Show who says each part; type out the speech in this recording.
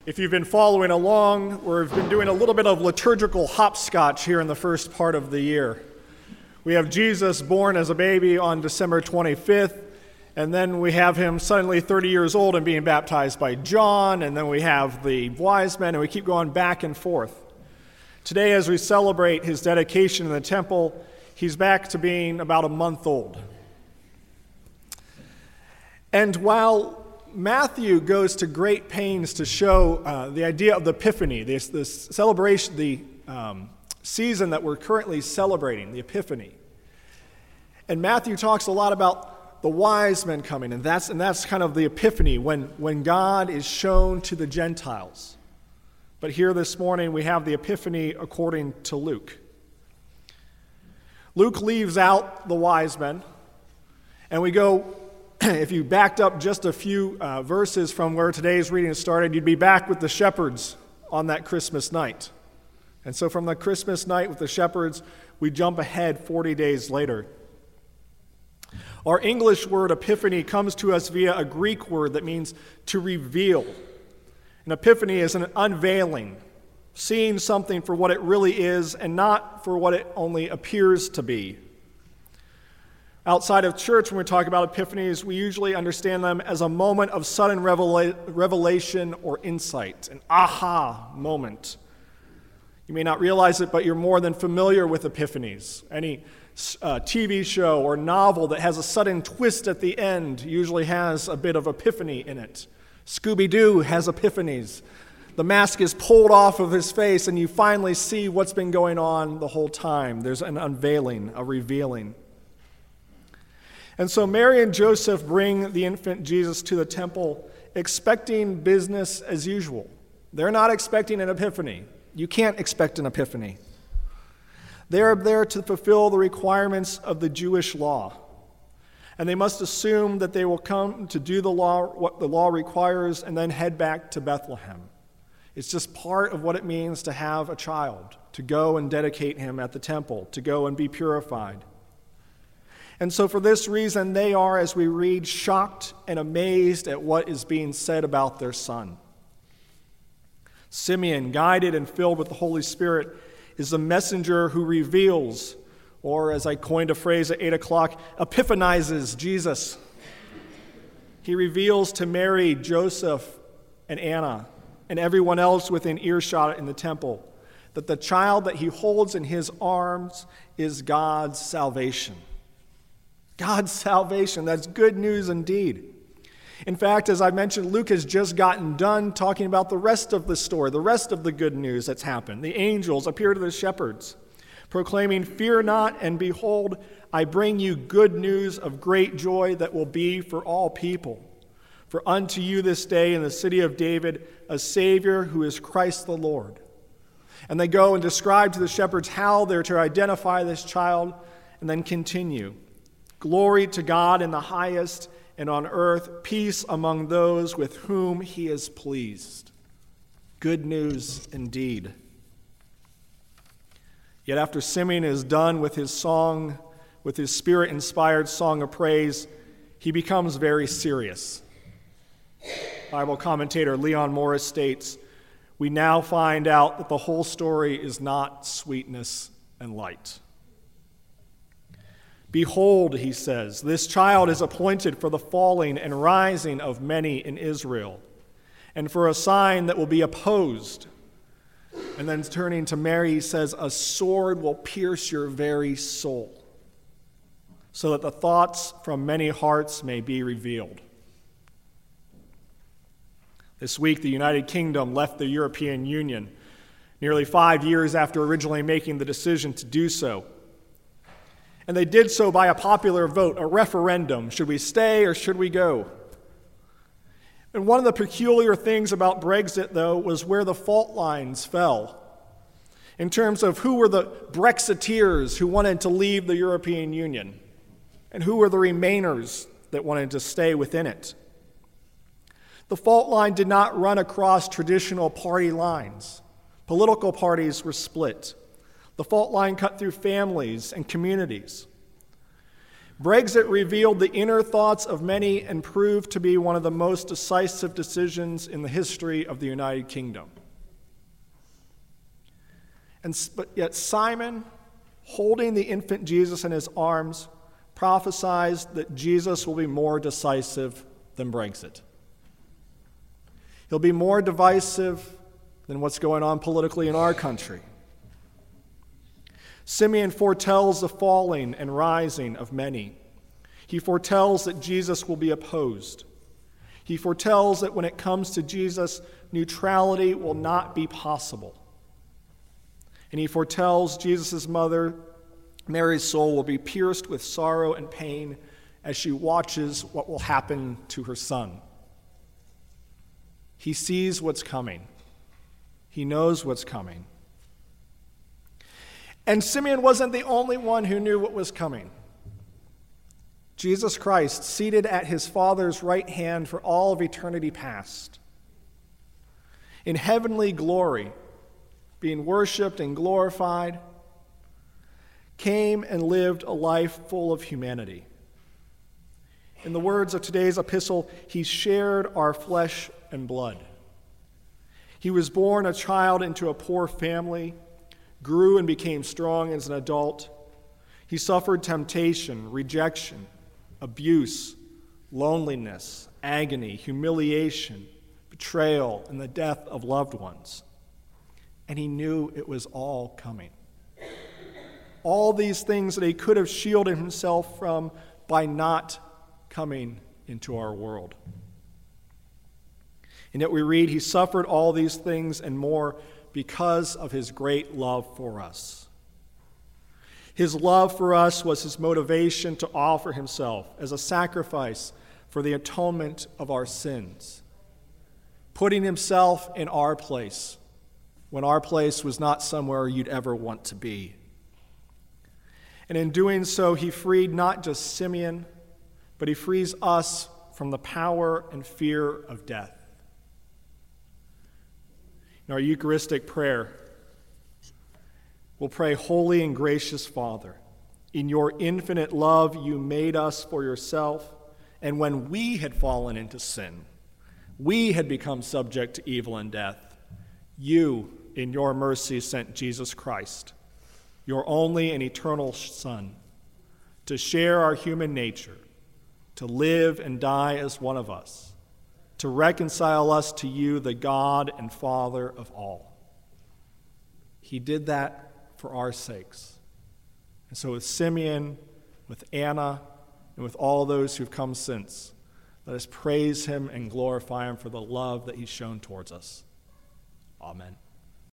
Speaker 1: If you've been following along, we've been doing a little bit of liturgical hopscotch here in the first part of the year. We have Jesus born as a baby on December 25th, and then we have him suddenly 30 years old and being baptized by John, and then we have the wise men, and we keep going back and forth. Today, as we celebrate his dedication in the temple, he's back to being about a month old. And while Matthew goes to great pains to show the idea of the Epiphany, this celebration, the season that we're currently celebrating, the Epiphany. And Matthew talks a lot about the wise men coming, and that's kind of the Epiphany, when God is shown to the Gentiles. But here this morning we have the Epiphany according to Luke. Luke leaves out the wise men, and we go. If you backed up just a few verses from where today's reading started, you'd be back with the shepherds on that Christmas night. And so from the Christmas night with the shepherds, we jump ahead 40 days later. Our English word epiphany comes to us via a Greek word that means to reveal. An epiphany is an unveiling, seeing something for what it really is and not for what it only appears to be. Outside of church, when we talk about epiphanies, we usually understand them as a moment of sudden revelation or insight, an aha moment. You may not realize it, but you're more than familiar with epiphanies. Any TV show or novel that has a sudden twist at the end usually has a bit of epiphany in it. Scooby-Doo has epiphanies. The mask is pulled off of his face, and you finally see what's been going on the whole time. There's an unveiling, a revealing. And so Mary and Joseph bring the infant Jesus to the temple expecting business as usual. They're not expecting an epiphany. You can't expect an epiphany. They're there to fulfill the requirements of the Jewish law. And they must assume that they will come to do the law, what the law requires, and then head back to Bethlehem. It's just part of what it means to have a child, to go and dedicate him at the temple, to go and be purified. And so for this reason, they are, as we read, shocked and amazed at what is being said about their son. Simeon, guided and filled with the Holy Spirit, is the messenger who reveals, or as I coined a phrase at 8 o'clock, epiphanizes Jesus. He reveals to Mary, Joseph, and Anna, and everyone else within earshot in the temple, that the child that he holds in his arms is God's salvation. God's salvation, that's good news indeed. In fact, as I mentioned, Luke has just gotten done talking about the rest of the story, the rest of the good news that's happened. The angels appear to the shepherds, proclaiming, "Fear not, and behold, I bring you good news of great joy that will be for all people. For unto you this day in the city of David a Savior who is Christ the Lord." And they go and describe to the shepherds how they're to identify this child, and then continue. "Glory to God in the highest, and on earth peace among those with whom he is pleased." Good news indeed. Yet after Simeon is done with his song, with his Spirit-inspired song of praise, he becomes very serious. Bible commentator Leon Morris states, "We now find out that the whole story is not sweetness and light. Behold," he says, "this child is appointed for the falling and rising of many in Israel, and for a sign that will be opposed." And then turning to Mary, he says, "A sword will pierce your very soul, so that the thoughts from many hearts may be revealed." This week, the United Kingdom left the European Union, nearly 5 years after originally making the decision to do so. And they did so by a popular vote, a referendum. Should we stay or should we go? And one of the peculiar things about Brexit, though, was where the fault lines fell in terms of who were the Brexiteers who wanted to leave the European Union and who were the Remainers that wanted to stay within it. The fault line did not run across traditional party lines. Political parties were split. The fault line cut through families and communities. Brexit revealed the inner thoughts of many and proved to be one of the most decisive decisions in the history of the United Kingdom. But yet Simon, holding the infant Jesus in his arms, prophesies that Jesus will be more decisive than Brexit. He'll be more divisive than what's going on politically in our country. Simeon foretells the falling and rising of many. He foretells that Jesus will be opposed. He foretells that when it comes to Jesus, neutrality will not be possible. And he foretells Jesus' mother, Mary's soul, will be pierced with sorrow and pain as she watches what will happen to her son. He sees what's coming. He knows what's coming. And Simeon wasn't the only one who knew what was coming. Jesus Christ, seated at his Father's right hand for all of eternity past, in heavenly glory, being worshiped and glorified, came and lived a life full of humanity. In the words of today's epistle, he shared our flesh and blood. He was born a child into a poor family, grew and became strong as an adult. He suffered temptation, rejection, abuse, loneliness, agony, humiliation, betrayal, and the death of loved ones. And he knew it was all coming. All these things that he could have shielded himself from by not coming into our world. And yet we read, he suffered all these things and more because of his great love for us. His love for us was his motivation to offer himself as a sacrifice for the atonement of our sins, putting himself in our place when our place was not somewhere you'd ever want to be. And in doing so, he freed not just Simeon, but he frees us from the power and fear of death. In our Eucharistic prayer, we'll pray, Holy and gracious Father, in your infinite love you made us for yourself, and when we had fallen into sin, we had become subject to evil and death, you, in your mercy, sent Jesus Christ, your only and eternal Son, to share our human nature, to live and die as one of us, to reconcile us to you, the God and Father of all. He did that for our sakes. And so with Simeon, with Anna, and with all those who've come since, let us praise him and glorify him for the love that he's shown towards us. Amen.